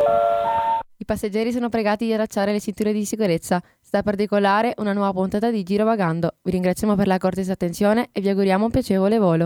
I passeggeri sono pregati di allacciare le cinture di sicurezza. Sta per decollare una nuova puntata di Girovagando. Vi ringraziamo per la cortese attenzione e vi auguriamo un piacevole volo.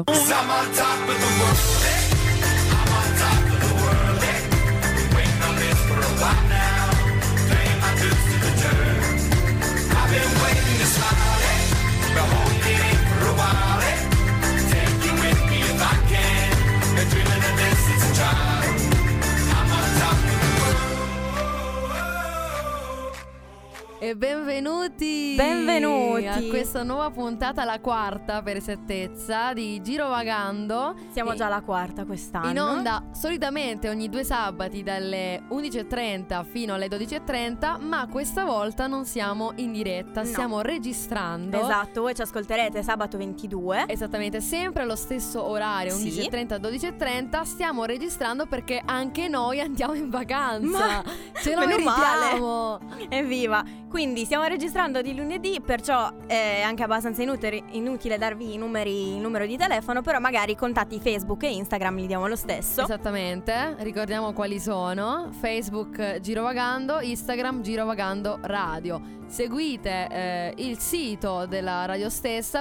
E benvenuti a questa nuova puntata, la quarta per esattezza, di Girovagando. Siamo già alla quarta quest'anno. In onda solitamente ogni 2 sabati dalle 11.30 fino alle 12.30, ma questa volta non siamo in diretta, No. stiamo registrando. Esatto, voi ci ascolterete sabato 22. Esattamente, sempre allo stesso orario, Sì. 11.30 12.30. Stiamo registrando perché anche noi andiamo in vacanza. Ma ce lo meno meritiamo. Evviva! Quindi stiamo registrando di lunedì, perciò è anche abbastanza inutile darvi il numero di telefono, però magari i contatti Facebook e Instagram li diamo lo stesso. Esattamente, ricordiamo quali sono: Facebook Girovagando, Instagram Girovagando Radio. Seguite il sito della radio stessa,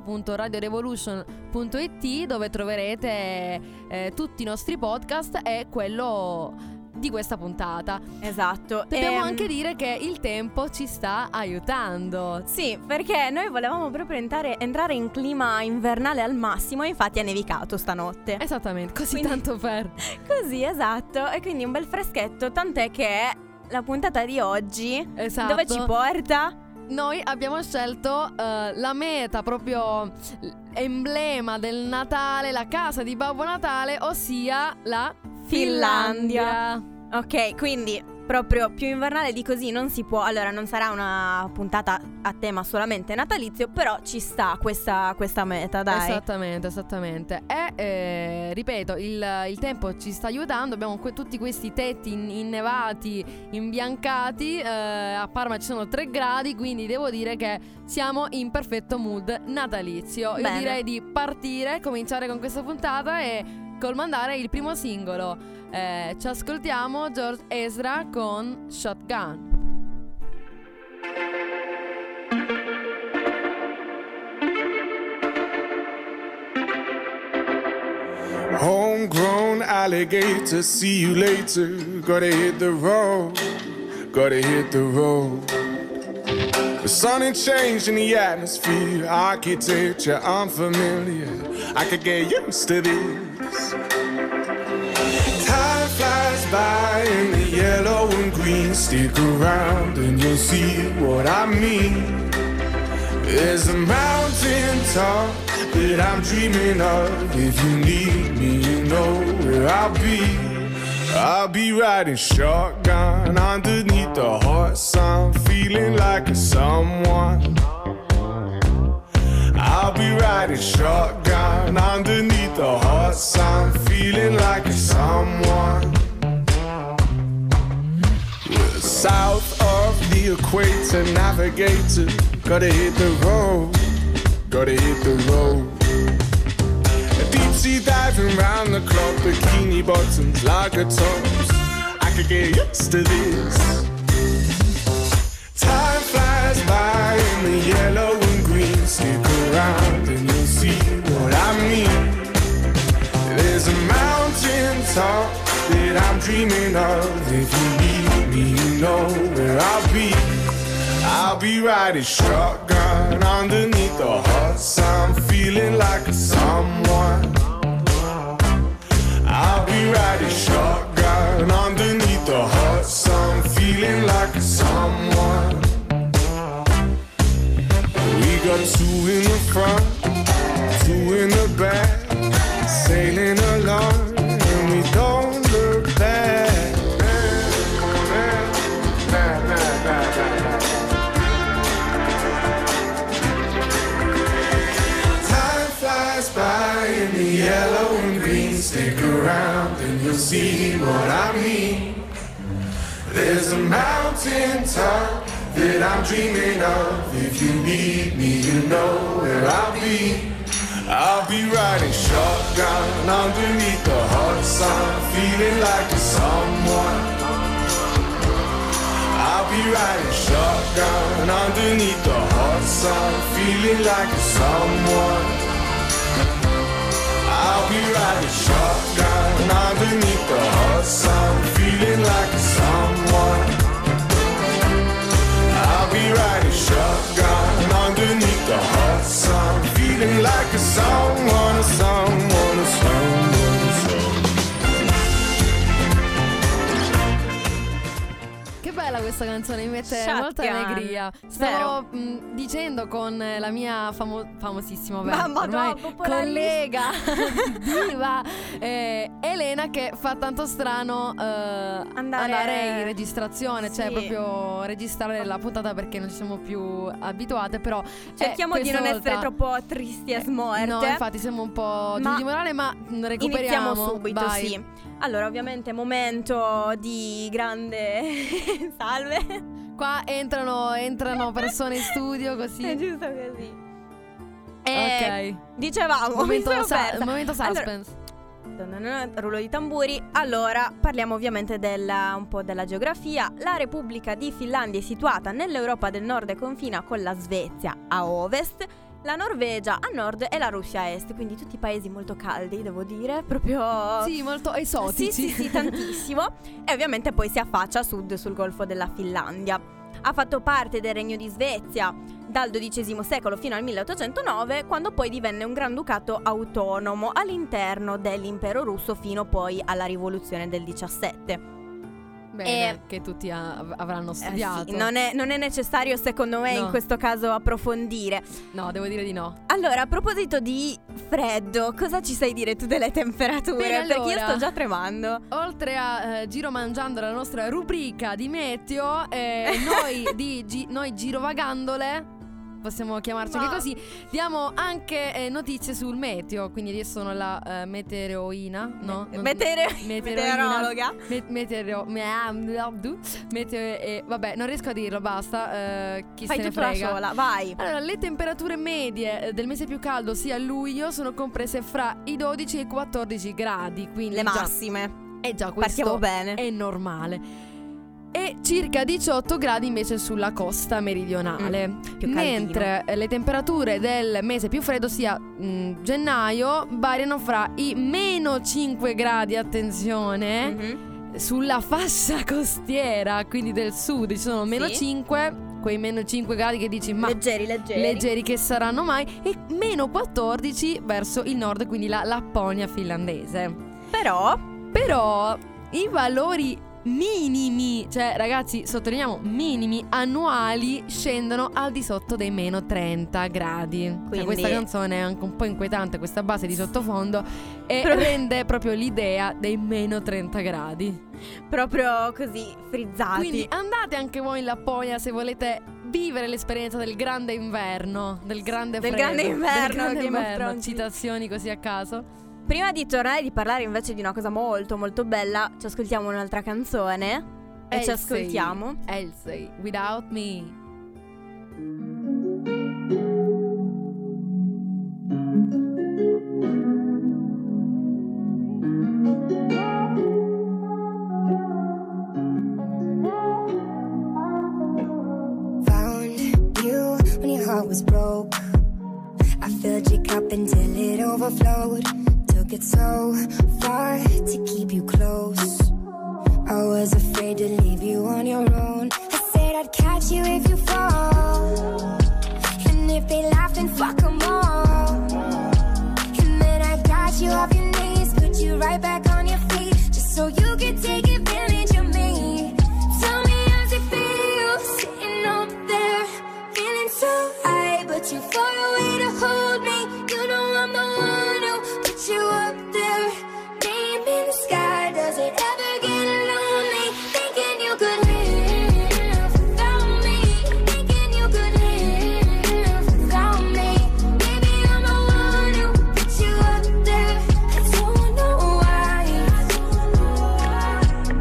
www.radiorevolution.it, dove troverete tutti i nostri podcast e quello di questa puntata. Esatto. Dobbiamo anche dire che il tempo ci sta aiutando. Sì, perché noi volevamo proprio entrare in clima invernale al massimo, e infatti è nevicato stanotte. Esattamente, così Quindi- tanto per. Così, esatto. E quindi un bel freschetto, tant'è che la puntata di oggi Esatto. dove ci porta? Noi abbiamo scelto la meta, proprio emblema del Natale, la casa di Babbo Natale, ossia la Finlandia. Ok, quindi proprio più invernale di così non si può. Allora, non sarà una puntata a tema solamente natalizio, però ci sta questa meta, dai. Esattamente. E ripeto, il tempo ci sta aiutando. Abbiamo tutti questi tetti innevati, imbiancati. A Parma ci sono 3 gradi, quindi devo dire che siamo in perfetto mood natalizio. Bene. Io direi di partire, cominciare con questa puntata e mandare il primo singolo. Ci ascoltiamo George Ezra con Shotgun. Homegrown alligator, see you later. Gotta hit the road, gotta hit the road. The sun ain't changed in the atmosphere, architecture unfamiliar. I could get used to this. Time flies by in the yellow and green. Stick around and you'll see what I mean. There's a mountain top that I'm dreaming of. If you need me, you know where I'll be. I'll be riding shotgun underneath the hot sun, feeling like a someone. I'll be riding shotgun underneath the hot sun, feeling like a someone. We're south of the equator, navigator. Gotta hit the road, gotta hit the road. Deep sea diving round the clock, bikini bottoms, lager tops. I could get used to this. Time flies by in the yellow and green. Stick around and you'll see what I mean. There's a mountain top that I'm dreaming of. If you need me, you know where I'll be. I'll be riding shotgun underneath the hot sun, feeling like a someone. I'll be riding shotgun underneath the hot sun, feeling like a someone. We got 2 in the front, 2 in the back, sailing along and we don't look back. Time flies by in the yellow and green. Stick around and you'll see what I mean. There's a mountain top that I'm dreaming of. If you need me, you know where I'll be. I'll be riding shotgun underneath the hot sun, feeling like a someone. be riding shotgun underneath the hot sun, feeling like a someone. I'll be riding shotgun underneath the hot sun, feeling like a someone. I'll be riding shotgun underneath the hot sun, feeling like a someone, a someone, a someone, a someone. Che bella questa canzone, mi mette Shotgun. molta allegria. Stavo dicendo con la mia famosissima ormai collega diva Elena, che fa tanto strano andare in registrazione, cioè Sì. proprio registrare la puntata, perché non ci siamo più abituate, però cerchiamo di non questa essere volta- troppo tristi e smorte. No, infatti siamo un po' giù di morale, ma recuperiamo. Iniziamo subito, vai. sì. Allora, ovviamente momento di grande salve. Qua entrano persone in studio così. È giusto così. Ok. Dicevamo, Momento, mi sono persa. momento suspense. Rullo di tamburi. Allora, parliamo ovviamente un po' della geografia. La Repubblica di Finlandia è situata nell'Europa del Nord e confina con la Svezia a ovest, la Norvegia a nord e la Russia a est, quindi tutti paesi molto caldi, devo dire, proprio Sì, molto esotici. Sì, tantissimo. E ovviamente poi si affaccia a sud sul Golfo della Finlandia. Ha fatto parte del Regno di Svezia dal XII secolo fino al 1809, quando poi divenne un granducato autonomo all'interno dell'impero russo fino poi alla rivoluzione del 17. Bene, che tutti avranno studiato. Sì, non è necessario secondo me in questo caso approfondire. No, devo dire di no. Allora, a proposito di freddo, cosa ci sai dire tu delle temperature? Bene, Perché io allora, sto già tremando. Oltre a Giro Mangiando, la nostra rubrica di meteo, noi girovagandole, possiamo chiamarci anche così, diamo anche notizie sul meteo. Quindi io sono la meteoroina, no? Meteorologa. Vabbè, non riesco a dirlo, basta. Chi Fai se ne tutto da frega. sola, vai. Allora, le temperature medie del mese più caldo, sia luglio, sono comprese fra i 12 e i 14 gradi. Quindi Le già- massime. E già questo Partiamo bene. è normale. E circa 18 gradi invece sulla costa meridionale. più caldino. Mentre le temperature del mese più freddo, sia gennaio, variano fra i meno 5 gradi, attenzione, Mhm. sulla fascia costiera, quindi del sud ci sono meno Sì. 5, quei meno 5 gradi che dici ma Leggeri. che saranno mai, e meno 14 verso il nord, quindi la Lapponia finlandese. Però i valori minimi, cioè ragazzi, sottolineiamo minimi annuali, scendono al di sotto dei meno 30 gradi. Quindi- Cioè, questa canzone è anche un po' inquietante, questa base di sottofondo, e rende proprio l'idea dei meno 30 gradi. Proprio così, frizzati. Quindi andate anche voi in Lapponia se volete vivere l'esperienza del grande inverno, del grande freddo, grande inverno, del grande Game of inverno. Thrones. Citazioni così a caso. Prima di tornare di parlare invece di una cosa molto molto bella, ci ascoltiamo un'altra canzone. E ci ascoltiamo Elsie, Without Me. Found you when your heart was broke. I filled your cup until it overflowed. Took it so far to keep you close. I was afraid to leave you on your own. I said I'd catch you if you fall. And if they laugh, then fuck 'em all. And then I got you off your knees, put you right back on your feet, just so you could take advantage of me. Tell me how's it feel, sitting up there, feeling so high, but you far away to hold me. You know I'm the one who put you up there, name in the sky. Does it ever get lonely, thinking you could live without me, thinking you could live without me? Maybe I'm the one who put you up there, I don't know why.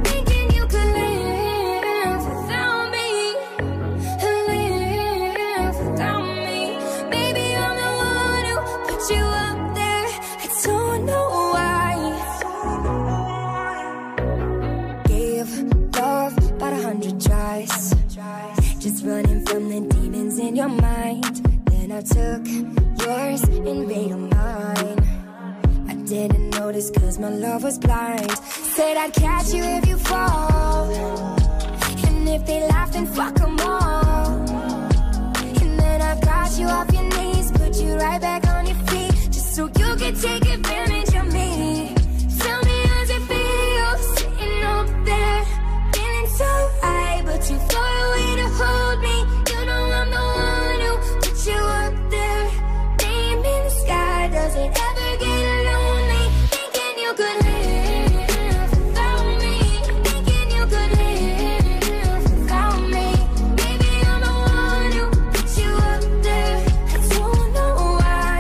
took yours and made them mine. I didn't notice cause my love was blind. Said I'd catch you if you fall, and if they laugh then fuck them all. And then I got you off your knees, put you right back on your feet, just so you could take advantage of me. Tell me how's it feel, sitting up there, feeling so high, but you far away to hold me. You know I'm the one who put you up there, name in the sky, does it ever get lonely? Thinking you could live without me, thinking you could live without me. Baby, I'm the one who put you up there, I don't know why.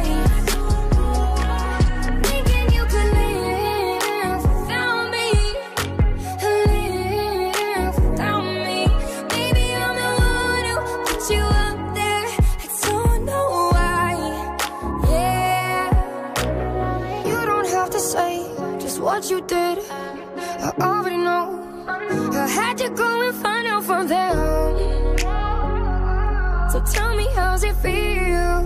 Thinking you could live without me, live without me. Baby, I'm the one who put you up there, I don't know why. Yeah, you don't have to say just what you did, I already know. I had to go and find out from them. So tell me how's it feel?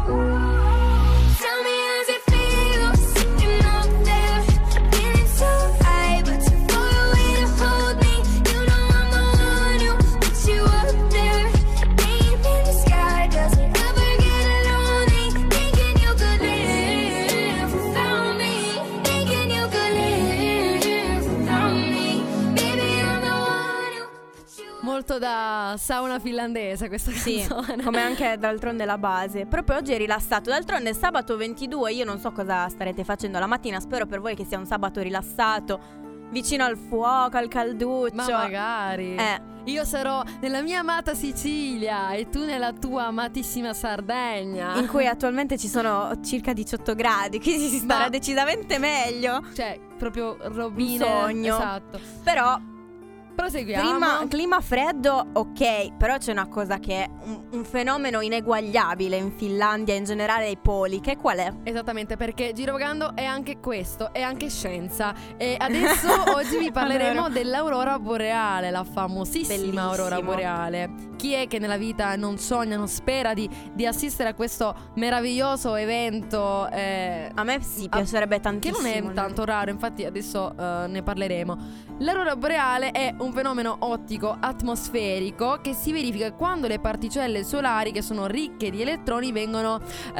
Tell me how's it feel, sitting up there, feeling so high, but too far away to hold me. You know I'm the one who put you up there, name in the sky, does it ever get lonely? Thinking you could live without me, thinking you could live without me. Baby, I'm the one who put you up. Molto da sauna finlandese questa Sì, canzone. come anche d'altronde la base. Proprio oggi è rilassato. D'altronde sabato 22, io non so cosa starete facendo la mattina. Spero per voi che sia un sabato rilassato, vicino al fuoco, al calduccio. Ma magari. Io sarò nella mia amata Sicilia e tu nella tua amatissima Sardegna. In cui attualmente ci sono circa 18 gradi, quindi si starà Ma- decisamente meglio. Cioè, proprio robine. Un sogno. Esatto. Però Proseguiamo. clima freddo, ok. Però c'è una cosa che è un fenomeno ineguagliabile in Finlandia, in generale ai poli. Che qual è? Esattamente, perché girovagando è anche questo, è anche scienza. E adesso oggi vi parleremo Allora. dell'aurora boreale, la famosissima Bellissimo. aurora boreale. Chi è che nella vita non sogna, non spera di assistere a questo meraviglioso evento? A me sì, piacerebbe Che tantissimo. non è tanto raro, infatti adesso ne parleremo. L'aurora boreale è un fenomeno ottico atmosferico che si verifica quando le particelle solari, che sono ricche di elettroni, vengono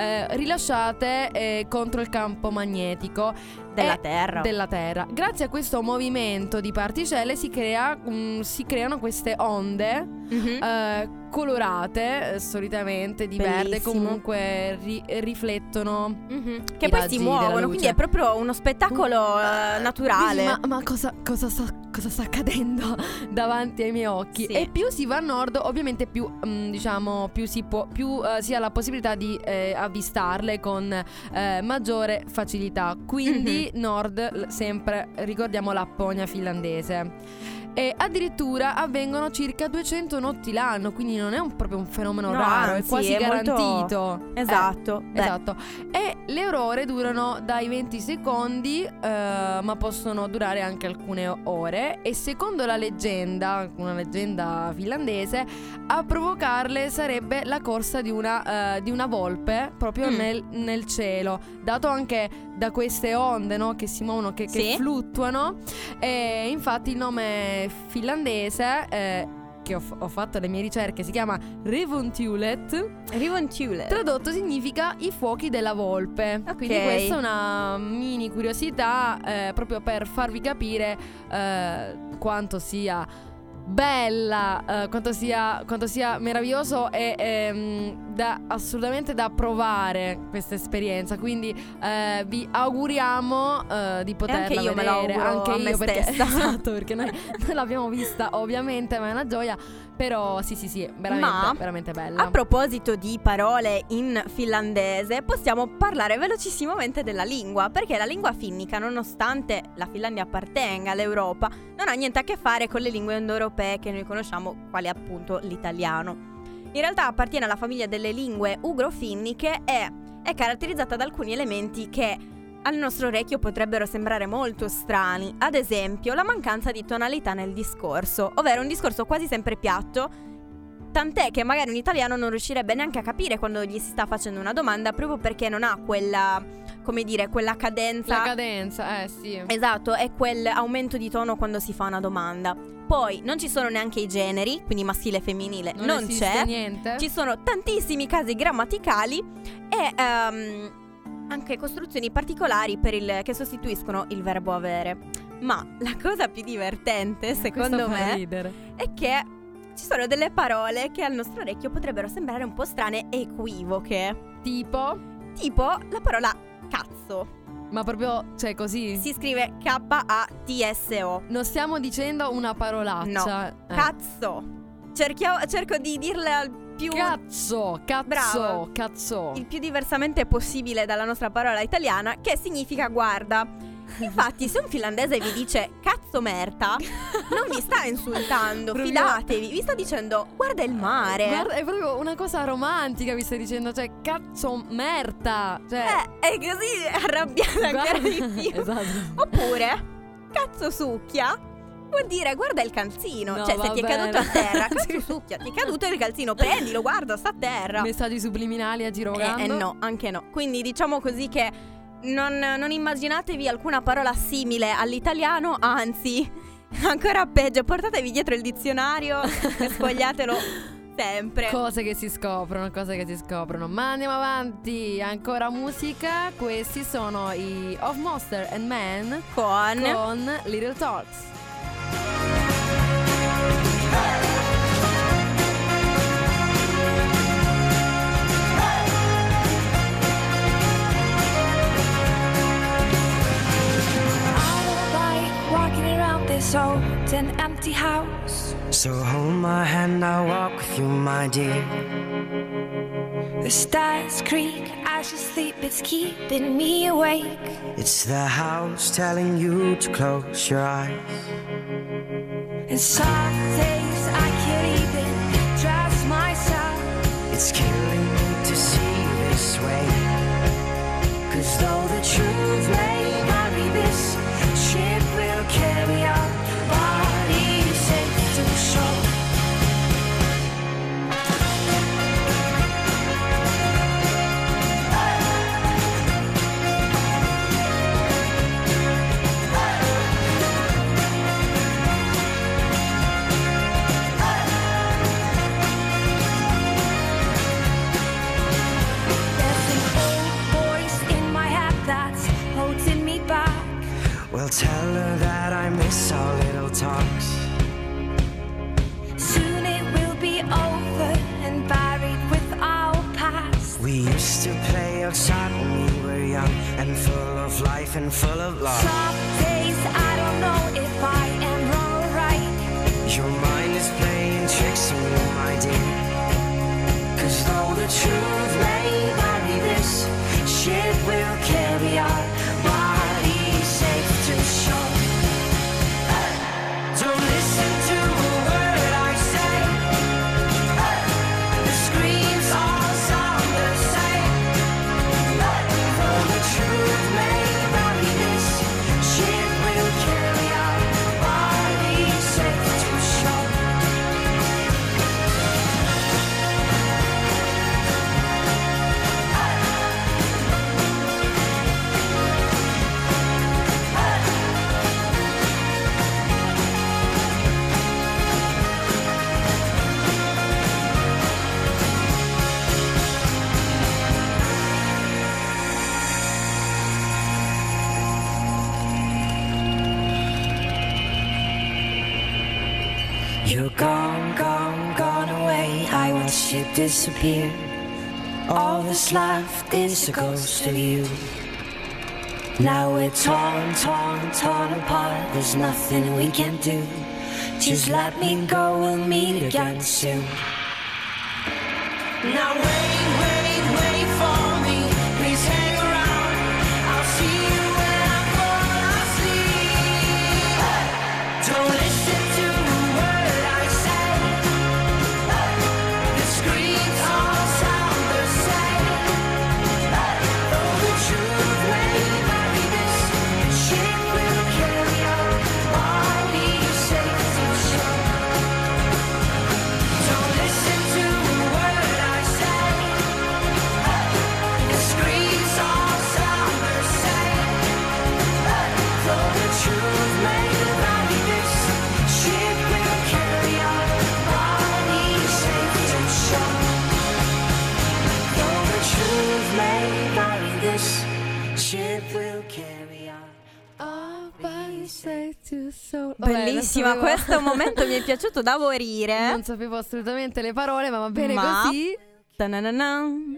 rilasciate contro il campo magnetico Della Terra. della Terra. Grazie a questo movimento di particelle si creano queste onde Mhm. colorate, solitamente di verde, Bellissimo. comunque riflettono. Mhm. I Che poi raggi si della muovono, luce. quindi è proprio uno spettacolo naturale. Dici, ma cosa sta accadendo davanti ai miei occhi? Sì. E più si va a nord, ovviamente più diciamo più si ha la possibilità di avvistarle con maggiore facilità. Quindi nord, sempre ricordiamo Lapponia finlandese. E addirittura avvengono circa 200 notti l'anno, quindi non è proprio un fenomeno No, raro, è anzi, quasi è molto- garantito. Esatto. Beh, Esatto. E le aurore durano dai 20 secondi, ma possono durare anche alcune ore. E secondo la leggenda, una leggenda finlandese, a provocarle sarebbe la corsa di una volpe proprio nel cielo, dato anche da queste onde, no, che si muovono, che Sì. fluttuano. E infatti il nome finlandese, che ho fatto le mie ricerche, si chiama Revontulet. Rivontule. Tradotto significa i fuochi della volpe. Ok. Quindi questa è una mini curiosità, proprio per farvi capire quanto sia bella, quanto sia meraviglioso e assolutamente da provare questa esperienza. Quindi vi auguriamo di poterla anche io me la vedere. auguro Anche a io me perché, stessa. esatto, perché noi l'abbiamo vista ovviamente, ma è una gioia. Però sì, veramente, Ma, veramente bella. A proposito di parole in finlandese, possiamo parlare velocissimamente della lingua, perché la lingua finnica, nonostante la Finlandia appartenga all'Europa, non ha niente a che fare con le lingue indoeuropee che noi conosciamo, quali appunto l'italiano. In realtà appartiene alla famiglia delle lingue ugro-finniche e è caratterizzata da alcuni elementi che al nostro orecchio potrebbero sembrare molto strani. Ad esempio, la mancanza di tonalità nel discorso, ovvero un discorso quasi sempre piatto, tant'è che magari un italiano non riuscirebbe neanche a capire quando gli si sta facendo una domanda, proprio perché non ha quella, come dire, quella cadenza. La cadenza, sì. Esatto, è quel aumento di tono quando si fa una domanda. Poi non ci sono neanche i generi, quindi maschile e femminile non c'è. Niente. Ci sono tantissimi casi grammaticali e anche costruzioni particolari che sostituiscono il verbo avere. Ma la cosa più divertente, secondo me, è che ci sono delle parole che al nostro orecchio potrebbero sembrare un po' strane e equivoche. Tipo la parola cazzo. Ma proprio, cioè così? Si scrive K-A-T-S-O. Non stiamo dicendo una parolaccia. No, cazzo. Cerco di dirla al più... Cazzo. Bravo. Cazzo. Il più diversamente possibile dalla nostra parola italiana, che significa guarda. Infatti, se un finlandese vi dice cazzo merta, non vi sta insultando, fidatevi, vi sta dicendo guarda il mare. Guarda, è proprio una cosa romantica, vi stai dicendo, cioè cazzo merta. Cioè è così arrabbiata ancora di più. Esatto. Oppure cazzo succhia vuol dire guarda il calzino. No, cioè se ti è caduto a terra, cazzo Sì. succhia, ti è caduto il calzino, prendilo, guarda, sta a terra. Messaggi subliminali a girogando. No, anche no. Quindi diciamo così che non immaginatevi alcuna parola simile all'italiano, anzi, ancora peggio, portatevi dietro il dizionario e sfogliatelo sempre. Cose che si scoprono. Ma andiamo avanti, ancora musica. Questi sono i Of Monster and Men con Little Talks. This old and empty house. So hold my hand, I'll walk with you, my dear. The stars creak as you sleep, it's keeping me awake. It's the house telling you to close your eyes. And some days I can't even trust myself. It's killing me to see you this way. 'Cause though the truth may vary, this ship will carry our bodies safe to shore. Well, tell her that I miss our little talks. Soon it will be over and buried with our past. We used to play outside when we were young and full of life and full of love. Some days I don't know if I am wrong or right. Your mind is playing tricks on you, my dear. 'Cause though the truth may vary, this ship will carry our bodies safe to shore. Don't listen to a word I say. The screams all sound the same. Though the truth may vary, this ship will carry our bodies safe to shore. You're gone, gone, gone away. I watched you disappear. All that's left is a ghost of you. Now we're torn, torn, torn apart. There's nothing we can do. Just let me go, we'll meet again soon. Now wait, wait, wait for me. Please hang around. I'll see you when I fall asleep. Don't listen to a word I say. The screams all sound the same. Though the truth may vary, this ship will carry our bodies safe to shore. Don't listen to bellissima, sapevo- questo momento mi è piaciuto da morire. Non sapevo assolutamente le parole, ma va bene Ma- così. Ta-na-na-na.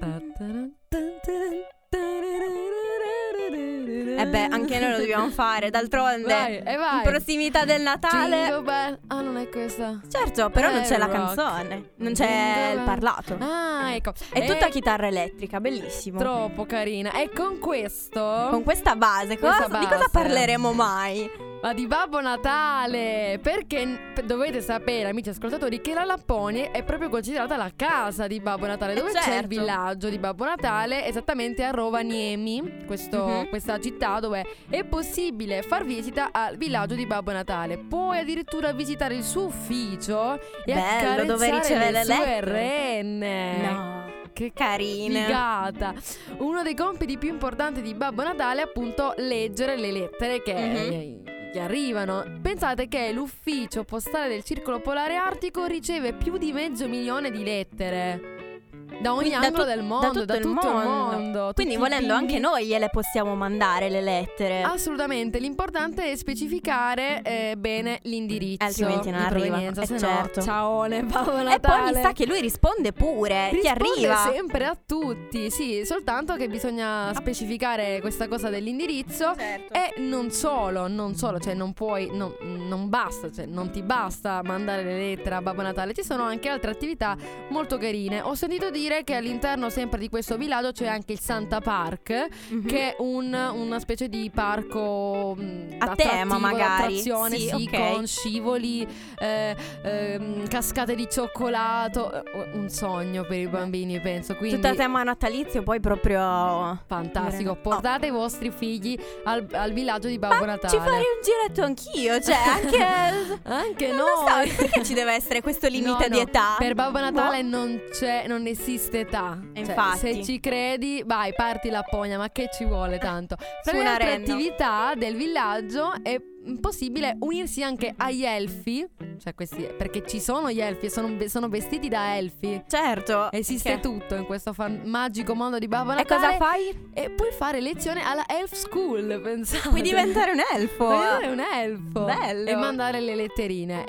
E beh, anche noi lo dobbiamo fare, d'altronde. Vai, vai. In prossimità del Natale. Jingle bell. Ah, non è questa. Certo, però non c'è la Rock. canzone, non c'è Jingle il bell. parlato. Ah, ecco. È E- tutta chitarra elettrica, bellissimo. troppo carina. E con questo Con questa base, Questa di cosa base. parleremo mai? ma di Babbo Natale, perché dovete sapere, amici ascoltatori, che la Lapponia è proprio considerata la casa di Babbo Natale, dove c'è il certo. villaggio di Babbo Natale, esattamente a Rovaniemi, questa città dove è possibile far visita al villaggio di Babbo Natale. Puoi addirittura visitare il suo ufficio e Bello, dove riceve le sue lettere. renne. No, Che carine. figata. Uno dei compiti più importanti di Babbo Natale è appunto leggere le lettere che gli arrivano. Pensate che l'ufficio postale del Circolo Polare Artico riceve più di 500.000 di lettere da ogni Quindi angolo del mondo, da tutto il mondo. Quindi Tutti i volendo bimbi- anche noi gliele possiamo mandare le lettere. Assolutamente, l'importante è specificare bene l'indirizzo Altrimenti non di arriva. provenienza, se Certo. no, ciaone, Babbo Natale. E poi mi sa che lui risponde pure. Ti Risponde arriva. sempre a tutti, sì, soltanto che bisogna specificare questa cosa dell'indirizzo. Certo. E non solo, cioè non puoi, non basta, cioè non ti basta mandare le lettere a Babbo Natale, ci sono anche altre attività molto carine. Ho sentito dire che all'interno sempre di questo villaggio c'è anche il Santa Park, che è una specie di parco A tema, magari. attrazione, Sì, sì, ok. con scivoli, cascate di cioccolato, un sogno per i bambini, penso, quindi Tutto a tema natalizio, poi proprio fantastico. Oh. Portate i vostri figli al villaggio di Babbo Natale. ci farei un giretto anch'io, cioè anche Anche non noi. lo so, perché ci deve essere questo limite No, di no, età? Per Babbo Natale Boh. non esiste età. Cioè, Infatti. se ci credi, vai, parti Lapponia, ma che ci vuole tanto. Tra Su le una altre renna. attività del villaggio è possibile unirsi anche agli elfi, cioè questi, perché ci sono gli elfi, sono vestiti da elfi. Certo. Esiste Che- tutto in questo magico mondo di Babbo E Natale. cosa fai? E puoi fare lezione alla Elf School, pensate. Puoi diventare un elfo. Puoi diventare un elfo. Bello. E mandare le letterine.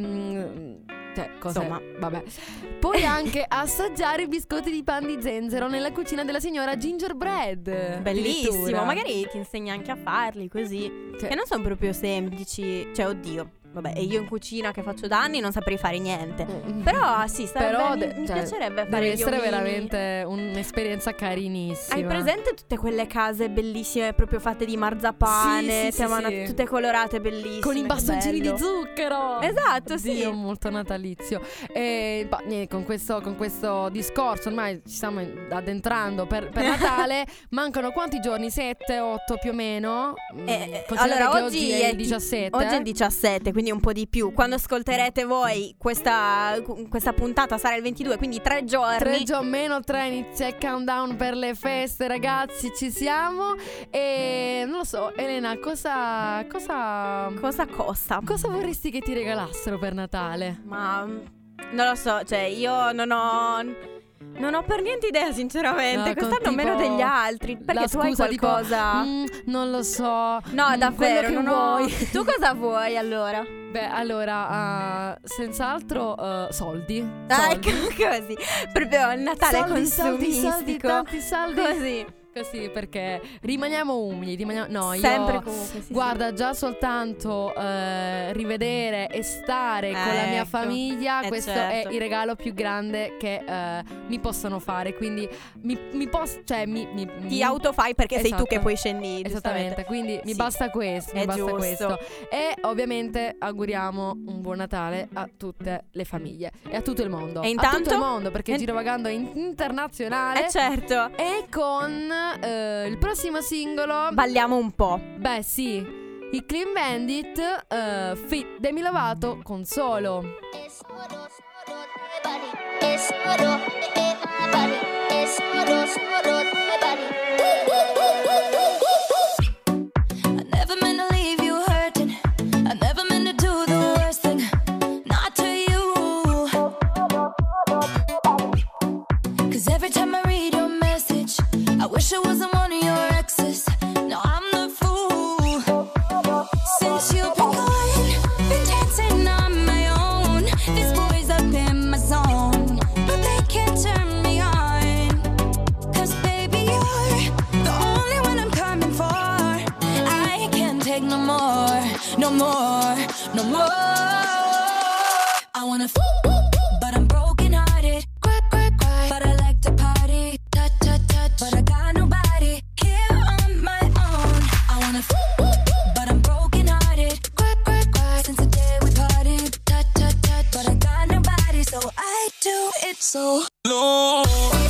Cioè, cose. Insomma. Vabbè. Puoi anche assaggiare i biscotti di pan di zenzero nella cucina della signora Gingerbread. Bellissimo, addirittura. magari ti insegna anche a farli così. Cioè- Che non sono proprio semplici. Cioè, oddio. Vabbè, e io in cucina che faccio da anni non saprei fare niente. Però sì, mi cioè, piacerebbe fare deve gli essere omini. veramente un'esperienza carinissima. Hai presente tutte quelle case bellissime proprio fatte di marzapane, Sì, sì, tema sì. tutte colorate bellissime. Con i che bastoncini bello. di zucchero. Esatto, sì. Dio, molto natalizio. E niente, con questo discorso ormai ci stiamo addentrando per Natale. Mancano quanti giorni? 7, 8 più o meno? Considerate allora che oggi è il è 17. Oggi è il 17, quindi un po' di più. Quando ascolterete voi questa puntata sarà il 22, quindi 3 giorni. 3 giorni meno 3 inizia il countdown per le feste, ragazzi, ci siamo. E non lo so, Elena, cosa Cosa vorresti che ti regalassero per Natale? Ma non lo so, cioè io non ho per niente idea, sinceramente. No, Quest'anno con meno tipo degli altri. Perché la tu hai scusa tipo, qualcosa. non lo so. No, davvero, quello che non ho. vuoi. Tu cosa vuoi allora? Beh, allora, senz'altro soldi. Dai, Soldi. così. Proprio il Natale consumistico. tanti soldi. Così. Così, perché rimaniamo umili. No, Sempre io. comunque. Sì, Guarda, già soltanto rivedere e stare con la mia ecco. famiglia, questo certo. è il regalo più grande che mi possono fare. Quindi mi posso, cioè Ti autofai perché sei tu Esatto. che poi scendi. Esattamente, quindi mi Sì. basta questo, È giusto. questo. E ovviamente auguriamo un buon Natale a tutte le famiglie e a tutto il mondo. E a intanto? tutto il mondo, perché E- Girovagando è internazionale. Certo. E con il prossimo singolo, Balliamo un po'. beh sì, i Clean Bandit feat Demi Lovato con Solo. I never meant to leave you hurting. I never meant to do the worst thing. Not to you. 'Cause every time I read your message, I wish I wasn't one of your exes. No, I'm the fool. Since you've been gone, been dancing so low.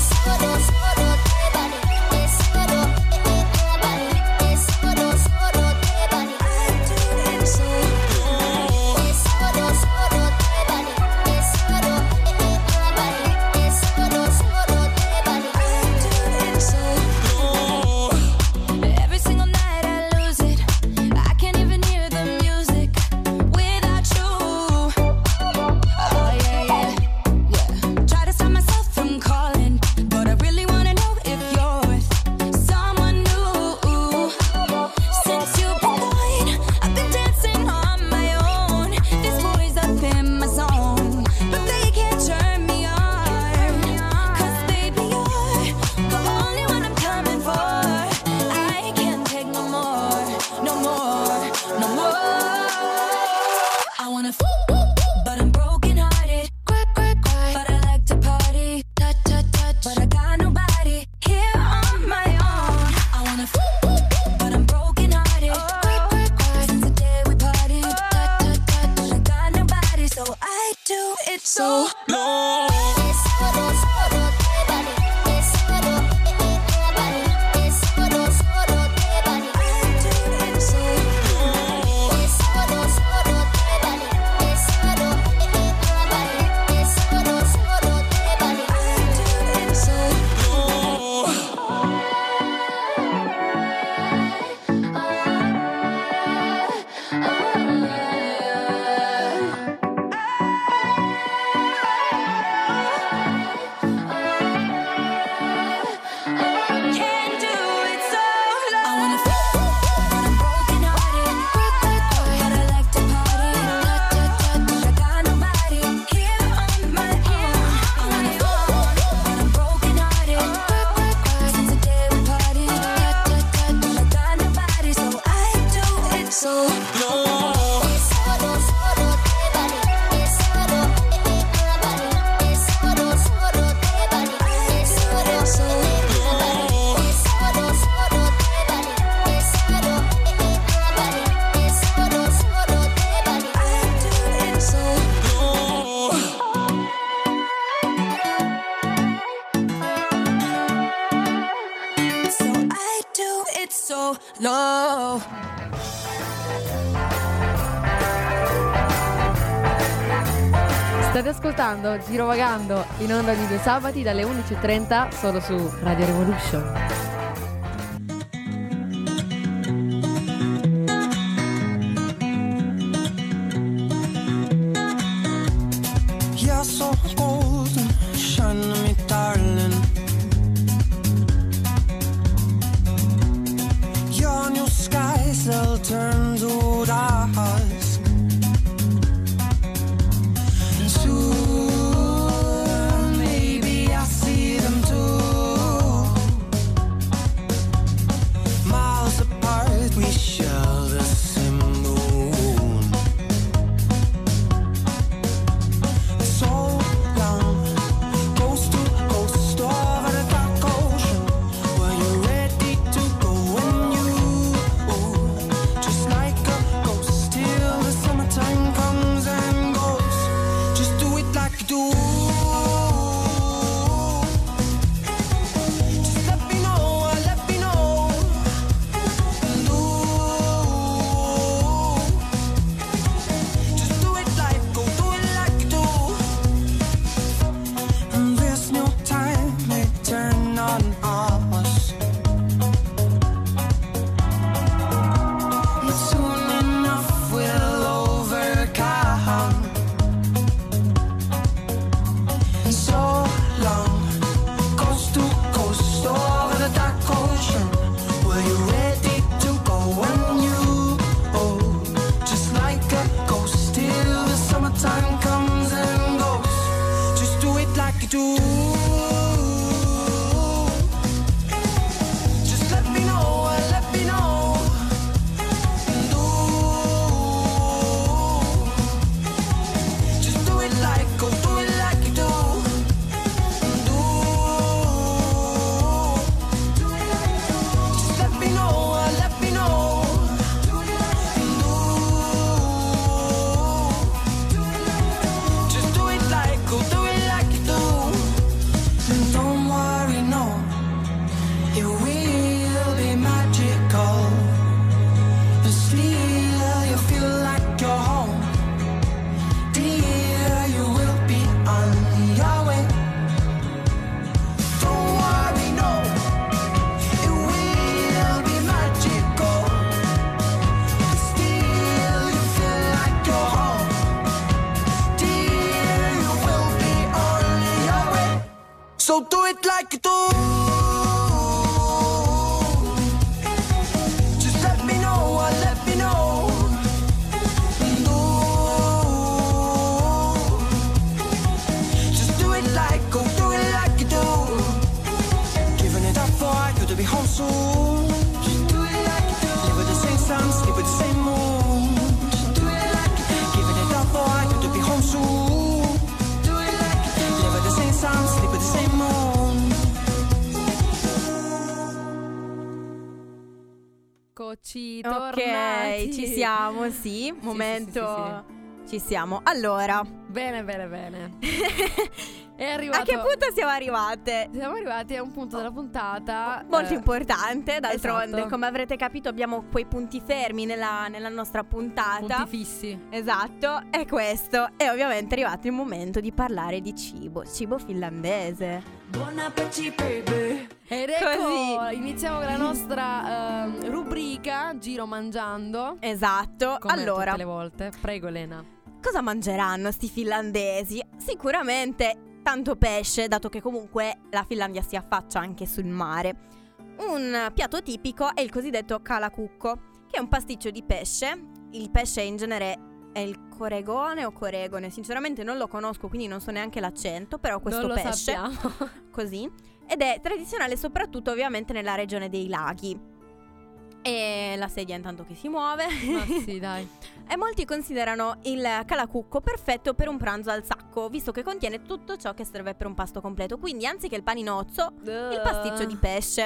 No. State ascoltando Girovagando in onda di 2 sabati dalle 11:30 solo su Radio Revolution. You're so golden, shine on me, darling. Your new skies, they'll turn to dusk. Soon, maybe I'll see them too. Miles apart, we share the same moon. So long goes to go do it like you do. Just let me know, I'll let me know. Just do it like, go do it like you do. Giving it up for you to be home soon. Just do it like you do. Live with the same sun, sleep with the same moon. Just do it like you do. Giving it up for you to be home soon. Do it like you do. Live with the same sun, sleep with the same moon. Eccoci, Ok, tornati. ci siamo, sì. Momento. Ci siamo. Allora, Bene. È arrivato. a che punto siamo arrivate? Siamo arrivati a un punto della puntata Molto importante, d'altronde, esatto. come avrete capito abbiamo quei punti fermi nella nostra puntata. punti fissi. Esatto, è questo. E ovviamente è arrivato il momento di parlare di cibo finlandese. Buon appetito, baby. Ed ecco, Così. iniziamo con la nostra rubrica Giro Mangiando. Esatto, Come allora, tutte le volte. Prego Elena. cosa mangeranno sti finlandesi? Sicuramente tanto pesce, dato che comunque la Finlandia si affaccia anche sul mare. Un piatto tipico è il cosiddetto kalakukko, che è un pasticcio di pesce. Il pesce in genere è il coregone o coregone, sinceramente non lo conosco, quindi non so neanche l'accento, però questo Non lo pesce sappiamo. così, ed è tradizionale soprattutto ovviamente nella regione dei laghi. E la sedia intanto che si muove. Ma sì, dai. E molti considerano il kalakukko perfetto per un pranzo al sacco, visto che contiene tutto ciò che serve per un pasto completo. Quindi anziché il paninozzo, il pasticcio di pesce.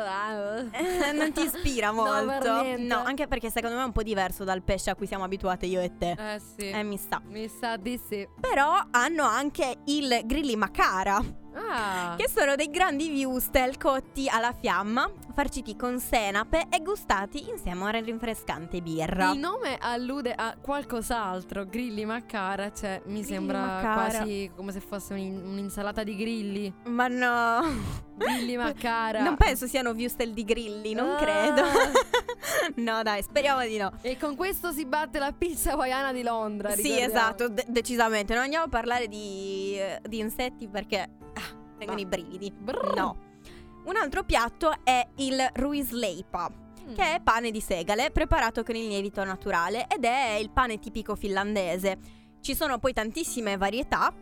Non ti ispira No, per molto? niente. No, anche perché secondo me è un po' diverso dal pesce a cui siamo abituate io e te. Sì. Mi sa. Mi sa di sì. Però hanno anche il grilli makara, Ah. che sono dei grandi wurstel cotti alla fiamma, farciti con senape e gustati insieme a una rinfrescante birra. Il nome allude a qualcos'altro. Grilli Maccara. Cioè, mi sembra Maccara. quasi come se fosse un'insalata di grilli. Ma no, Grilli Maccara. non penso siano wurstel di grilli, non Ah. credo. No dai, speriamo di no. E con questo si batte la pizza hawaiana di Londra. Sì, ricordiamo. esatto, decisamente. Non andiamo a parlare di insetti perché vengono i brividi. Brrr. No. Un altro piatto è il ruisleipä, che è pane di segale preparato con il lievito naturale ed è il pane tipico finlandese. Ci sono poi tantissime varietà.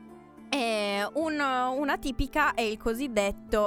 E una tipica è il cosiddetto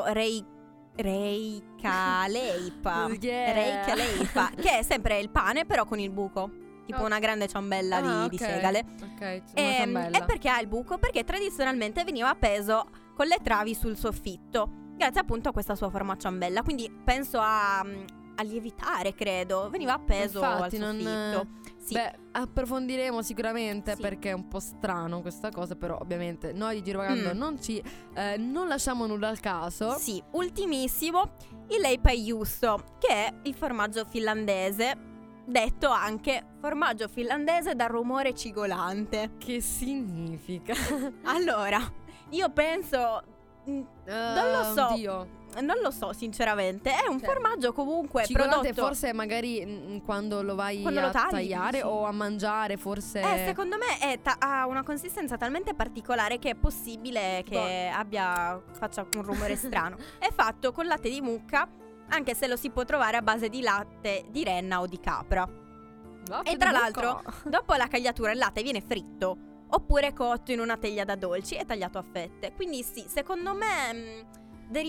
reikaleipä. Yeah. Reikaleipä, che è sempre il pane però con il buco, tipo una grande ciambella di segale. Ok, una E ciambella. perché ha il buco? Perché tradizionalmente veniva appeso con le travi sul soffitto, grazie appunto a questa sua forma a ciambella. Quindi penso a lievitare, credo. Veniva appeso Infatti, al soffitto. Sì. Beh, approfondiremo sicuramente Sì. perché è un po' strano questa cosa, però ovviamente noi di Giro Vagando non lasciamo nulla al caso. Sì, ultimissimo, il leipä juusto, che è il formaggio finlandese, detto anche formaggio finlandese dal rumore cigolante. Che significa? Allora, io penso non lo so. Oddio. Non lo so sinceramente. È un Cioè, formaggio comunque Cigolante prodotto. forse magari quando lo vai Quando a lo tagli, tagliare sì. o a mangiare, forse. Secondo me ha una consistenza talmente particolare che è possibile che faccia un rumore strano. È fatto con latte di mucca, anche se lo si può trovare a base di latte di renna o di capra. Latte E tra di l'altro, mucca. dopo la cagliatura il latte viene fritto oppure cotto in una teglia da dolci e tagliato a fette. Quindi sì, secondo me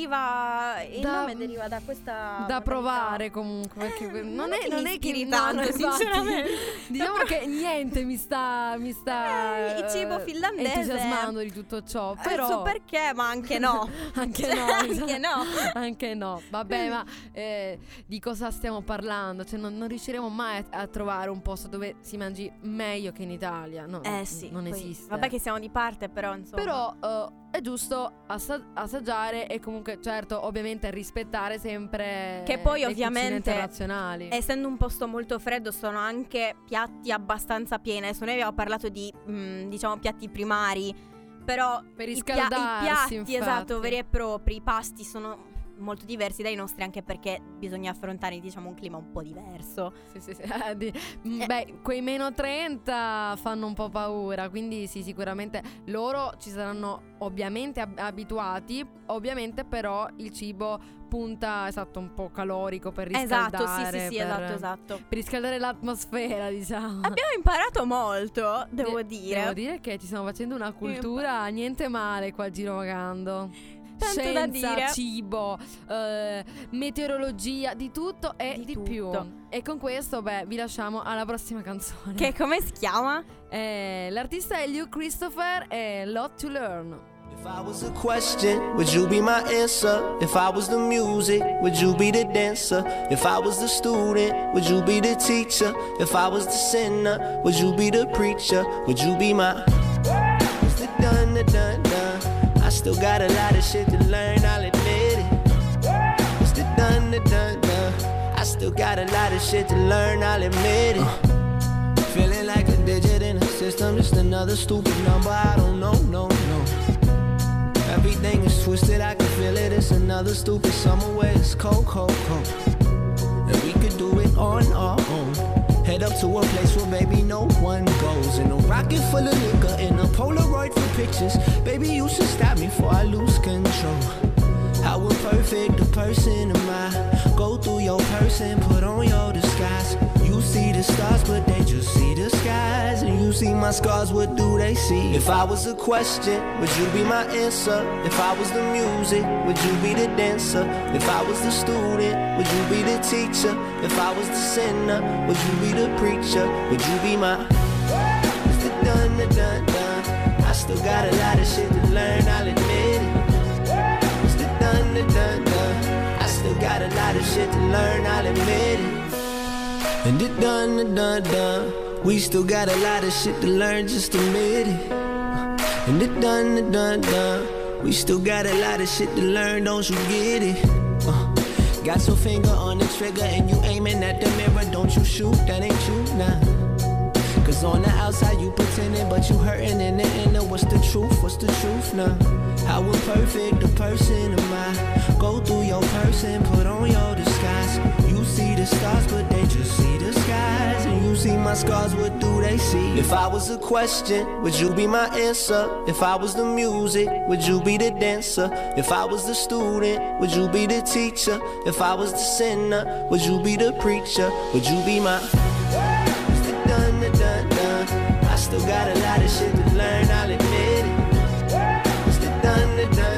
il nome deriva da questa da provare modalità. comunque, perché non non mi è che ispiri no, tanto, infatti. sinceramente. Diciamo che niente mi sta Il cibo finlandese entusiasmando di tutto ciò, Non però so perché, ma anche no. anche no, Anche no. anche no. Vabbè, ma di cosa stiamo parlando? Cioè non riusciremo mai a trovare un posto dove si mangi meglio che in Italia. No, Sì, non poi- esiste. Vabbè che siamo di parte, però insomma. Però è giusto assaggiare e comunque certo ovviamente rispettare sempre Che poi, le cucine ovviamente, internazionali. essendo un posto molto freddo sono anche piatti abbastanza pieni. Adesso noi abbiamo parlato di diciamo piatti primari, però Per i riscaldarsi, piatti infatti. esatto, veri e propri, i pasti sono molto diversi dai nostri, anche perché bisogna affrontare, diciamo, un clima un po' diverso. Sì. Beh, quei meno 30 fanno un po' paura, quindi sì, sicuramente loro ci saranno ovviamente abituati, ovviamente però il cibo punta, esatto, un po' calorico per riscaldare. Esatto, sì, esatto. Per riscaldare l'atmosfera, diciamo. Abbiamo imparato molto, devo dire. Devo dire che ci stiamo facendo una cultura niente male qua girovagando. Tanto Scienza, da dire. cibo, meteorologia, di tutto e di più. E con questo, vi lasciamo alla prossima canzone. Che come si chiama? L'artista è Luke Christopher e Lot to Learn. If I was a question, would you be my answer? If I was the music, would you be the dancer? If I was the student, would you be the teacher? If I was the sinner, would you be the preacher? Would you be my... It's the done. I still got a lot of shit to learn, I'll admit it. It's the done. I still got a lot of shit to learn, I'll admit it. Feeling like a digit in a system, just another stupid number, I don't know, no. Everything is twisted, I can feel it, it's another stupid summer where it's cold. And we could do it on our own. Head up to a place where baby no one goes. In a rocket full of liquor, in a Polaroid for pictures. Baby, you should stop me before I lose control. How imperfect a person am I? Go through your person, put on your disguise. You see the stars, but they just see the skies. And you see my scars, what do they see? If I was a question, would you be my answer? If I was the music, would you be the dancer? If I was the student, would you be the teacher? If I was the sinner, would you be the preacher? Would you be my... It's the done. I still got a lot of shit to learn, I'll admit it. It's the done. I still got a lot of shit to learn, I'll admit it. And it done. We still got a lot of shit to learn, just admit it. And it done. We still got a lot of shit to learn, don't you get it? Got your finger on the trigger and you aiming at the mirror, don't you shoot, that ain't you, nah. Cause on the outside you pretending, but you hurting in the inner. What's the truth now? How imperfect a person am I? Go through your person, put on your disguise. You see the stars, but they just see the skies. And you see my scars, what do they see? If I was a question, would you be my answer? If I was the music, would you be the dancer? If I was the student, would you be the teacher? If I was the sinner, would you be the preacher? Would you be my... It's the done. I still got a lot of shit to learn, I'll admit it. It's the done.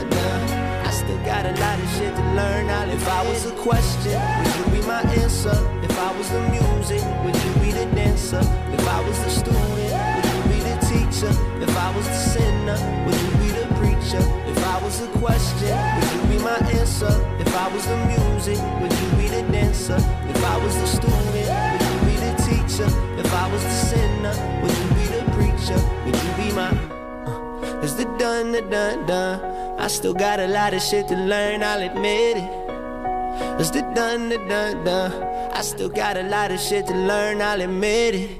I still got a lot of shit to learn, I'll admit it. If I was a question, would you be my answer? If I was the music, would you be the dancer? If I was the student, would you be the teacher? If I was the sinner, would you be the preacher? If I was a question, would you be my answer? If I was the music, would you be the dancer? If I was the student, would you be the teacher? If I was the sinner, would you be the preacher? Would you be my... It's the done. I still got a lot of shit to learn, I'll admit it. It's the done. I still got a lot of shit to learn, I'll admit it.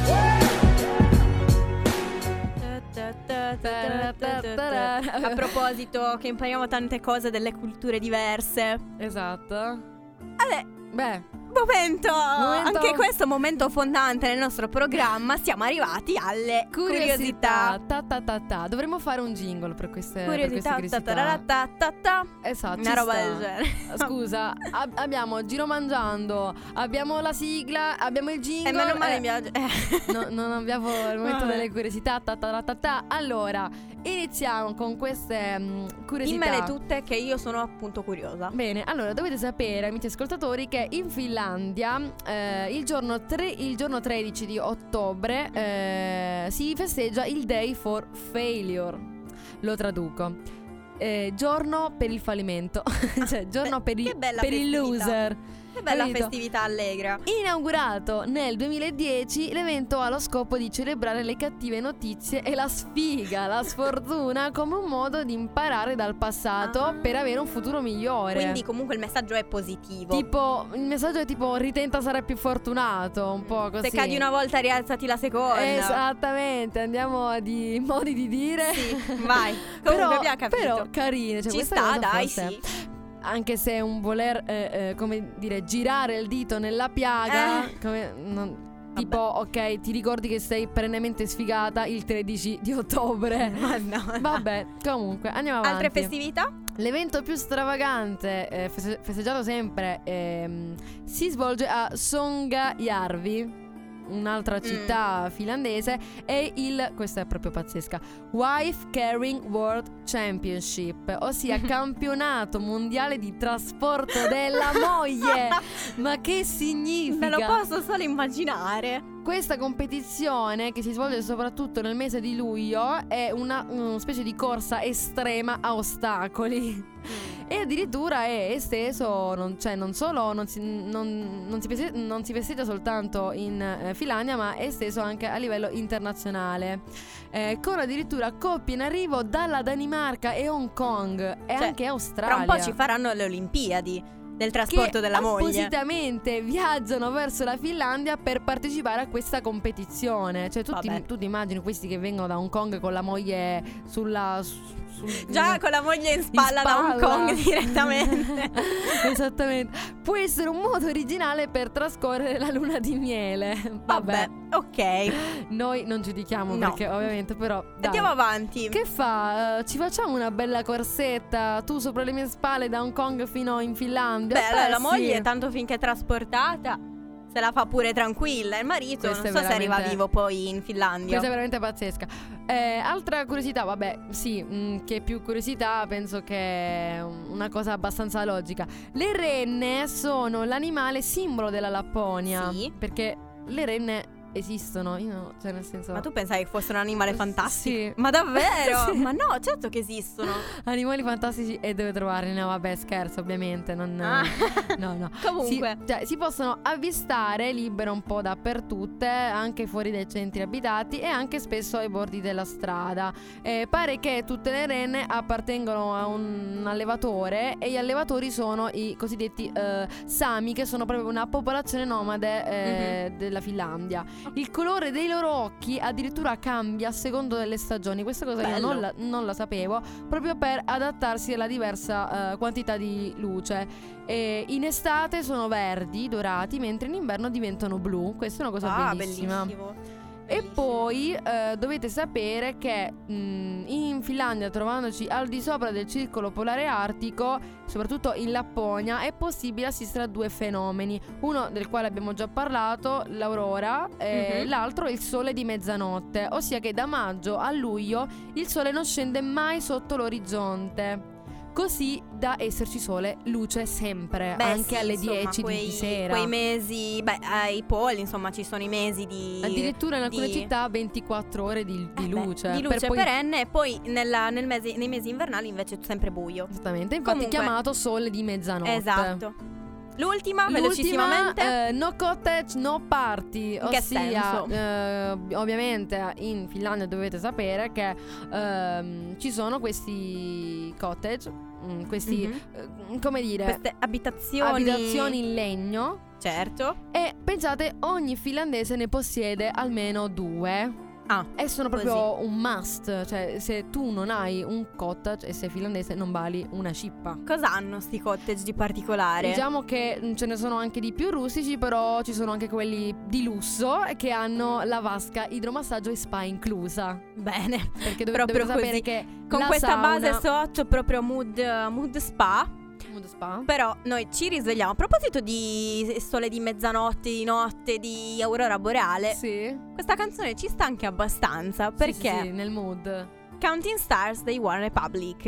A proposito che impariamo tante cose delle culture diverse. Esatto. Momento. Anche questo momento fondante nel nostro programma. Siamo arrivati alle curiosità. Dovremmo fare un jingle per queste Curiosità. Esatto, una roba del genere. Scusa, abbiamo Giro Mangiando, abbiamo la sigla, abbiamo il jingle. Meno male non abbiamo il momento delle curiosità. Allora, iniziamo con queste curiosità. Dimmele tutte che io sono appunto curiosa. Bene, allora dovete sapere, amici ascoltatori, che in Finlandia il giorno 13 di ottobre si festeggia il Day for Failure. Lo traduco. Giorno per il fallimento. Cioè giorno per il loser. Che bella festività allegra. Inaugurato nel 2010, l'evento ha lo scopo di celebrare le cattive notizie e la sfiga, la sfortuna, come un modo di imparare dal passato per avere un futuro migliore. Quindi comunque il messaggio è positivo. Tipo, il messaggio è tipo: ritenta, sarai più fortunato, un po' così. Se cadi una volta rialzati la seconda. Esattamente, andiamo di modi di dire. Sì, vai. Comunque abbiamo capito. Però carine, cioè ci questa sta, cosa dai, forse... sì. anche se è un voler come dire, girare il dito nella piaga, tipo, ok, ti ricordi che sei perennemente sfigata il 13 di ottobre. Ma no. Vabbè, comunque andiamo avanti. Altre festività? L'evento più stravagante, festeggiato sempre, si svolge a Songajärvi, un'altra città finlandese, e questa è proprio pazzesca, Wife Carrying World Championship, ossia campionato mondiale di trasporto della moglie. Ma che significa? Me lo posso solo immaginare. Questa competizione, che si svolge soprattutto nel mese di luglio, è una specie di corsa estrema a ostacoli. E addirittura è esteso, non si festeggia soltanto in Finlandia, ma è esteso anche a livello internazionale, con addirittura coppie in arrivo dalla Danimarca e Hong Kong e anche Australia. Tra un po' ci faranno le Olimpiadi del trasporto della moglie, appositamente viaggiano verso la Finlandia per partecipare a questa competizione. Cioè tu ti immagini questi che vengono da Hong Kong con la moglie già con la moglie in spalla da Hong Kong direttamente. Esattamente. Può essere un modo originale per trascorrere la luna di miele. Vabbè, ok. Noi non giudichiamo, perché ovviamente, però dai. Andiamo avanti. Che fa? Ci facciamo una bella corsetta, tu sopra le mie spalle da Hong Kong fino in Finlandia. Beh, la moglie, tanto finché è trasportata, se la fa pure tranquilla. Il marito Questa non so se arriva vivo poi in Finlandia. Questa è veramente pazzesca. Altra curiosità, che più curiosità, penso che è una cosa abbastanza logica. Le renne sono l'animale simbolo della Lapponia. Sì. Perché le renne esistono, cioè nel senso. Ma tu pensavi che fosse un animale fantastico? Sì. Ma davvero? Sì. Ma no, certo che esistono. Animali fantastici, e dove trovarli? No, vabbè, scherzo, ovviamente. No. Comunque si possono avvistare libero un po' dappertutto, anche fuori dai centri abitati e anche spesso ai bordi della strada. Pare che tutte le renne appartengono a un allevatore, e gli allevatori sono i cosiddetti Sami, che sono proprio una popolazione nomade della Finlandia. Il colore dei loro occhi addirittura cambia a secondo delle stagioni. Questa cosa io non la sapevo, proprio per adattarsi alla diversa quantità di luce. In estate sono verdi, dorati, mentre in inverno diventano blu. Questa è una cosa bellissima. Bellissimo. E poi dovete sapere che in Finlandia, trovandoci al di sopra del circolo polare artico, soprattutto in Lapponia, è possibile assistere a due fenomeni. Uno del quale abbiamo già parlato, l'aurora, l'altro è il sole di mezzanotte, ossia che da maggio a luglio il sole non scende mai sotto l'orizzonte, così da esserci sole, luce sempre, anche alle 10 di sera. Quei mesi, ai poli, insomma, ci sono i mesi di addirittura in alcune città 24 ore di luce. Di luce poi perenne, e poi nei mesi invernali invece è sempre buio. Esattamente, infatti chiamato sole di mezzanotte. Esatto. L'ultima, velocissimamente, no cottage, no party. In che senso? Ovviamente in Finlandia dovete sapere che ci sono questi cottage, questi come dire, queste abitazioni in legno. Certo. E pensate, ogni finlandese ne possiede almeno 2. E sono proprio un must. Cioè, se tu non hai un cottage e sei finlandese, non vali una cippa. Cosa hanno sti cottage di particolare? Diciamo che ce ne sono anche di più rustici, però ci sono anche quelli di lusso che hanno la vasca, idromassaggio e spa inclusa. Bene. Perché dovete sapere che con questa sauna, base sotto proprio mood spa. Però noi ci risvegliamo. A proposito di sole di mezzanotte, di notte, di aurora boreale, questa canzone ci sta anche abbastanza, perché sì, nel mood. Counting Stars dei OneRepublic.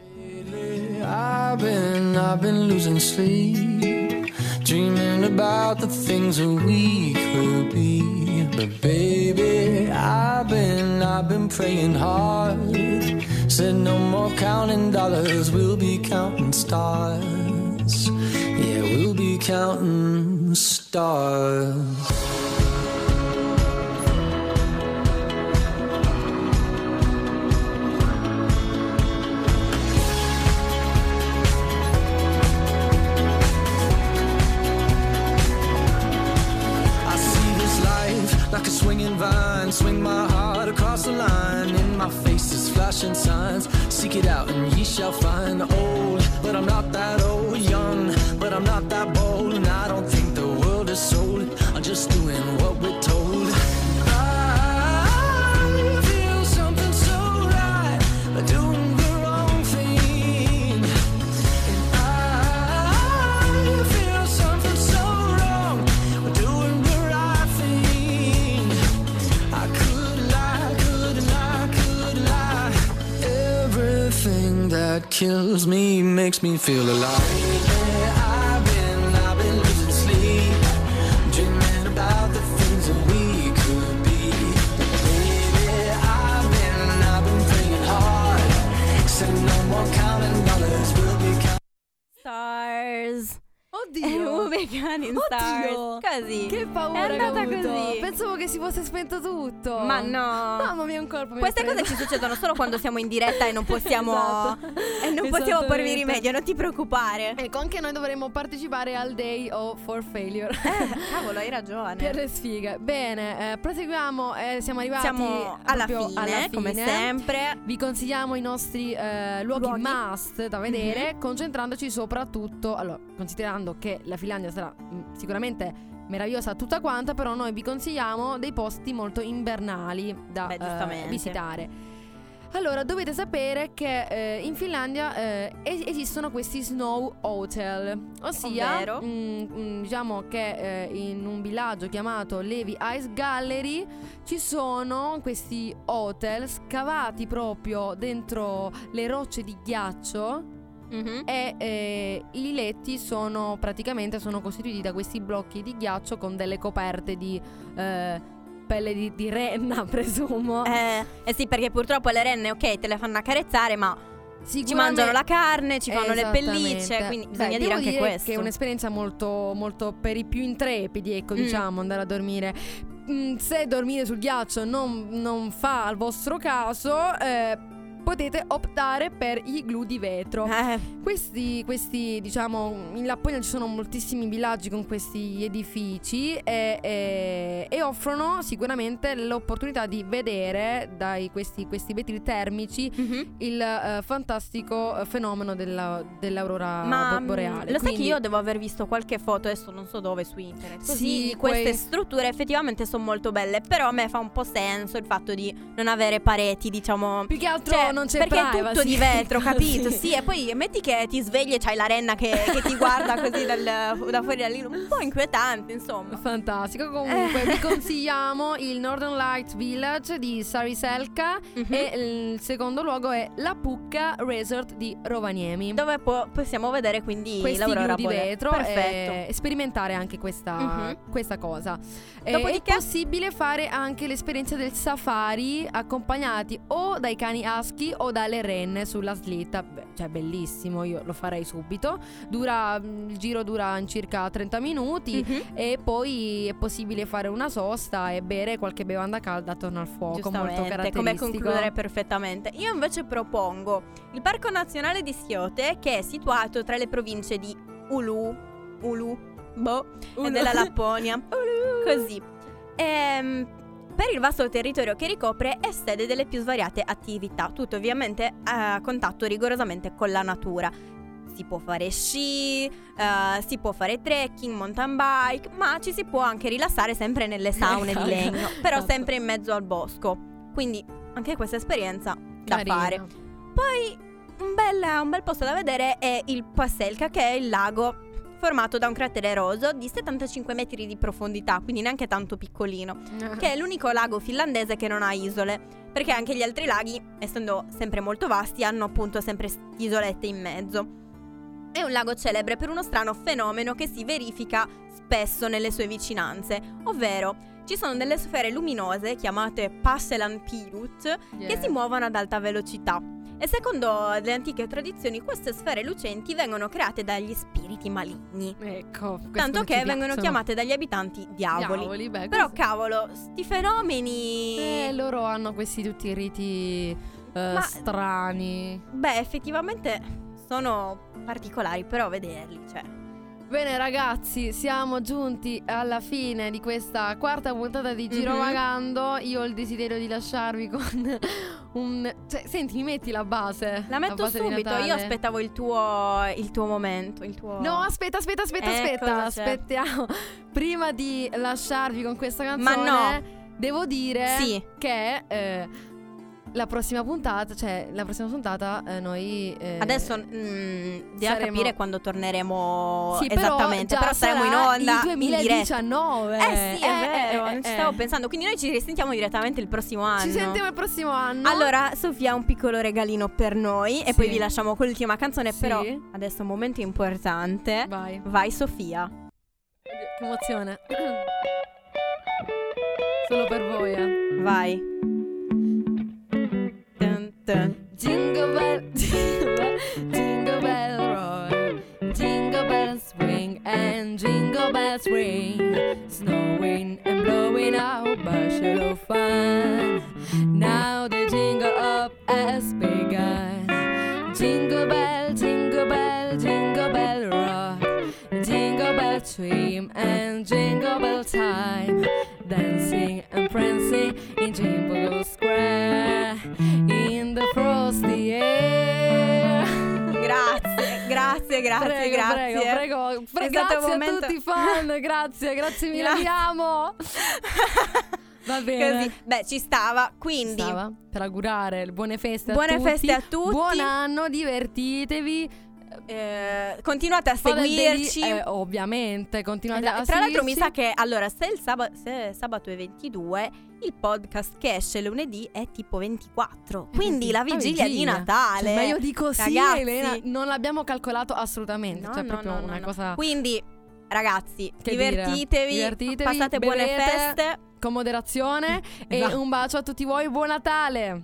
I've been losing sleep, dreaming about the things that we could be. But baby, I've been praying hard. Said no more counting dollars, we'll be counting stars. Yeah, we'll be counting stars. Like a swinging vine, swing my heart across the line. In my face is flashing signs. Seek it out and ye shall find. Old, but I'm not that old. that kills me, makes me feel alive. I've been losing sleep, dreaming about the things that we could be. Baby, I've been praying hard, said no more counting dollars, we'll be counting Stars. Oddio. American Stars. Così. Che paura È andata che ho avuto. così. Pensavo che si fosse spento tutto. Ma no. Mamma mia, un colpo. Queste cose ci succedono solo quando siamo in diretta e non possiamo Esatto. e non possiamo porvi Esattamente. rimedio, non ti preoccupare. Ecco, anche noi dovremmo partecipare al Day of for Failure. Cavolo, hai ragione. Per le sfighe. Bene, proseguiamo. Siamo arrivati Siamo alla proprio fine, come sempre. Vi consigliamo i nostri luoghi must da vedere, concentrandoci soprattutto, allora, considerando che la Finlandia sarà sicuramente meravigliosa tutta quanta, però noi vi consigliamo dei posti molto invernali da giustamente. visitare. Allora, dovete sapere che in Finlandia esistono questi snow hotel, ossia Ovvero? diciamo che in un villaggio chiamato Levi Ice Gallery ci sono questi hotel scavati proprio dentro le rocce di ghiaccio. E i letti sono costituiti da questi blocchi di ghiaccio con delle coperte di pelle di renna, presumo. Sì, perché purtroppo le renne, ok, te le fanno accarezzare, ma ci mangiano la carne, ci fanno le pellicce, quindi bisogna dire anche questo. Che è un'esperienza molto, molto per i più intrepidi, ecco, diciamo, andare a dormire. Se dormire sul ghiaccio non fa al vostro caso, potete optare per gli igloo di vetro. Questi, diciamo, in Lapponia ci sono moltissimi villaggi con questi edifici e offrono sicuramente l'opportunità di vedere questi vetri termici il fantastico fenomeno dell'aurora boreale. Lo sai che io devo aver visto qualche foto, adesso non so dove, su internet, così, di queste strutture effettivamente sono molto belle, però a me fa un po' senso il fatto di non avere pareti, diciamo, più che altro non c'è perché privacy. è tutto di vetro, capito? Sì, e poi metti che ti svegli e c'hai la renna che ti guarda così da fuori dall'iglo, un po' inquietante, insomma. Fantastico. Comunque vi consigliamo il Northern Lights Village di Sariselka e il secondo luogo è la Pucca Resort di Rovaniemi, dove possiamo vedere quindi questi l'aurora igloo di boreale. vetro e sperimentare anche questa cosa. Dopodiché è possibile fare anche l'esperienza del safari accompagnati o dai cani husky o dalle renne sulla slitta. Cioè bellissimo, io lo farei subito. Il giro dura in circa 30 minuti e poi è possibile fare una sosta e bere qualche bevanda calda attorno al fuoco, molto caratteristico. Come concludere perfettamente. Io invece propongo il Parco Nazionale di Skiote, che è situato tra le province di Ulu e della Lapponia. Così. Per il vasto territorio che ricopre è sede delle più svariate attività, tutto ovviamente a contatto rigorosamente con la natura. Si può fare sci, si può fare trekking, mountain bike, ma ci si può anche rilassare sempre nelle saune di legno, però sempre in mezzo al bosco. Quindi anche questa esperienza da fare. Poi un bel posto da vedere è il Paselka, che è il lago formato da un cratere eroso di 75 metri di profondità, quindi neanche tanto piccolino, che è l'unico lago finlandese che non ha isole, perché anche gli altri laghi, essendo sempre molto vasti, hanno appunto sempre isolette in mezzo. È un lago celebre per uno strano fenomeno che si verifica spesso nelle sue vicinanze, ovvero ci sono delle sfere luminose chiamate Passelanpilut che si muovono ad alta velocità. E secondo le antiche tradizioni queste sfere lucenti vengono create dagli spiriti maligni. Ecco, tanto che vengono chiamate dagli abitanti diavoli. Però cavolo, sti fenomeni loro hanno questi tutti i riti strani. Beh, effettivamente sono particolari, però vederli, cioè. Bene ragazzi, siamo giunti alla fine di questa quarta puntata di Girovagando. Io ho il desiderio di lasciarvi con senti, mi metti la base? La metto subito, io aspettavo il tuo momento, il tuo... No, aspetta, aspettiamo. Prima di lasciarvi con questa canzone, ma no, devo dire che la prossima puntata, noi adesso devi saremo... capire quando torneremo esattamente, però saremo in onda il 2019. Sì, è vero, non ci stavo pensando. Quindi noi ci risentiamo direttamente il prossimo anno. Ci sentiamo il prossimo anno. Allora, Sofia ha un piccolo regalino per noi e poi vi lasciamo con l'ultima canzone. Però adesso un momento importante. Vai Sofia. Che emozione. Solo per voi, Vai. Dun, dun. Jingle bell, jingle bell roll, jingle bells ring and jingle bells ring, snowing and blowing out bushel of fun. Now the jingle up has begun. Jingle bell, jingle bell, jingle bell rock, jingle bell swim and jingle bell time, dancing and prancing in Jingle Square, in the frosty air. Grazie. Prego. Grazie a tutti i fan, grazie mille, vi amo. Va bene. Così. Ci stava. Quindi per augurare buone feste a tutti. Buon anno, divertitevi. Continuate a seguirci. Ovviamente, continuate a Tra seguirci. l'altro mi sa che allora se sabato è 22, il podcast che esce lunedì è tipo 24. Quindi la vigilia di Natale. Ma io dico sì, ragazzi, Elena, non l'abbiamo calcolato assolutamente. Proprio una cosa. Quindi ragazzi, che divertitevi, passate buone feste con moderazione e un bacio a tutti voi. Buon Natale.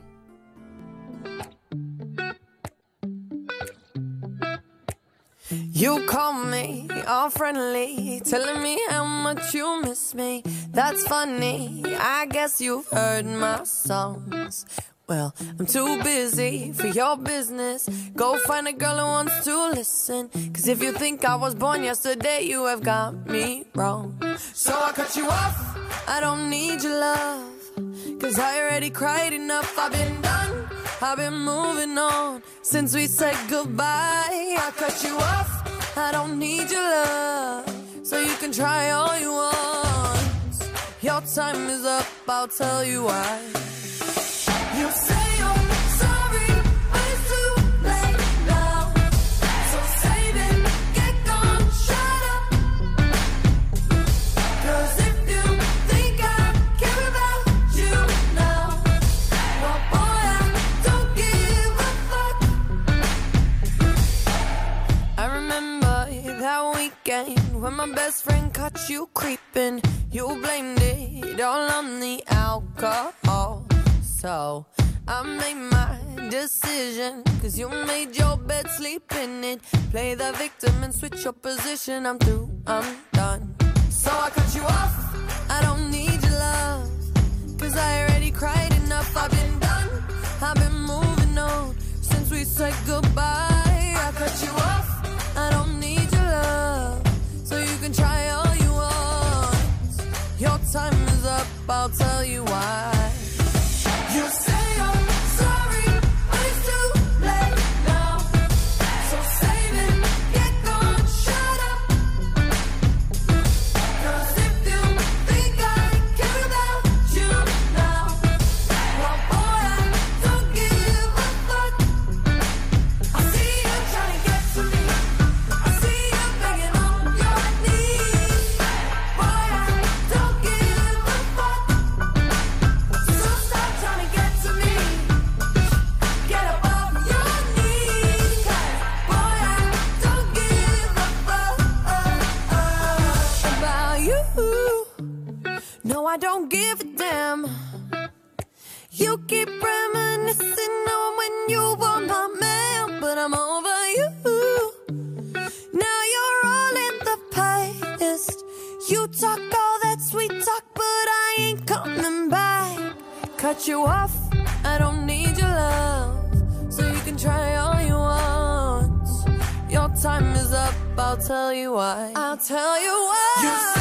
You call me all friendly, telling me how much you miss me. That's funny, I guess you've heard my songs. Well, I'm too busy for your business. Go find a girl who wants to listen. 'Cause if you think I was born yesterday, you have got me wrong. So I cut you off, I don't need your love. 'Cause I already cried enough, I've been done, I've been moving on since we said goodbye. I cut you off, I don't need your love. So you can try all you want. Your time is up, I'll tell you why. You say you're sorry, but it's too late now. So save it, get gone, shut up. 'Cause if you think I care about you now, well boy, I don't give a fuck. I remember that weekend when my best friend caught you creeping. You blamed it all on the alcohol. So I made my decision, 'cause you made your bed, sleep in it. Play the victim and switch your position. I'm through, I'm done. So I cut you off, I don't need your love. 'Cause I already cried enough, I've been done, I've been moving on since we said goodbye. I cut you off, I don't need your love. So you can try all you want. Your time is up, I'll tell you why. You say you're sorry, but it's too late now. So save it, get gone, shut up. 'Cause if you think I care about you now, well boy, I don't give a fuck. I see you trying to get to me, I see you begging on your knees. Boy, I don't give a fuck. So stop trying to get to me, get up off your knees. 'Cause boy, I don't give a fuck about you. No, I don't give a damn. You keep reminiscing on when you were my man, but I'm over you. Now you're all in the past. You talk all that sweet talk, but I ain't coming back. Cut you off, I don't need your love. So you can try all you want. Your time is up, I'll tell you why. I'll tell you why.